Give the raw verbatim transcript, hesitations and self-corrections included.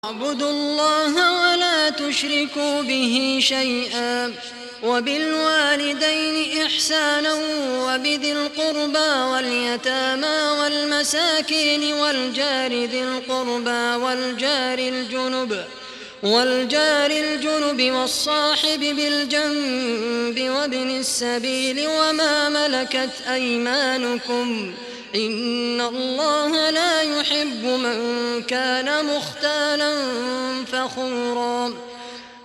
اعبدوا الله ولا تشركوا به شيئا وبالوالدين إحسانا وبذي القربى واليتامى والمساكين والجار ذي القربى والجار الجنب والجار الجنب والصاحب بالجنب وابن السبيل وما ملكت أيمانكم إن الله لا يحب من كان مختالا فخورا.